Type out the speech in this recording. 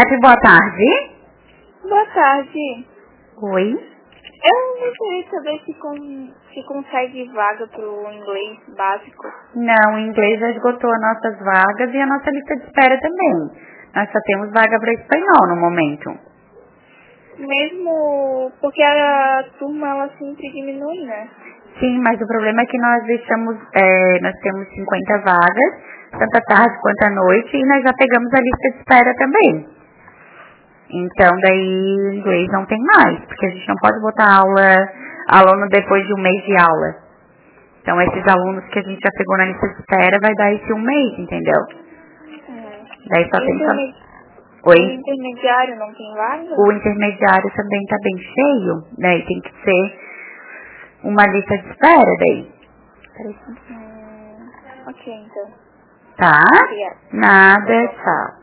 Happy, boa tarde. Boa tarde. Oi. Eu gostaria de saber se consegue vaga pro inglês básico. Não, o inglês já esgotou as nossas vagas e a nossa lista de espera também. Nós só temos vaga para espanhol no momento. Mesmo porque a turma ela sempre diminui, né? Sim, mas o problema é que nós nós temos 50 vagas, tanto à tarde quanto à noite, e nós já pegamos a lista de espera também. Então, daí, o inglês não tem mais, porque a gente não pode botar aluno depois de um mês de aula. Então, esses alunos que a gente já pegou na lista de espera vai dar esse um mês, entendeu? Daí só tem só... O Oi? intermediário não tem vaga? O intermediário também tá bem cheio, daí tem que ser uma lista de espera daí. Ok, então. Tá? Obrigada. Nada, tchau.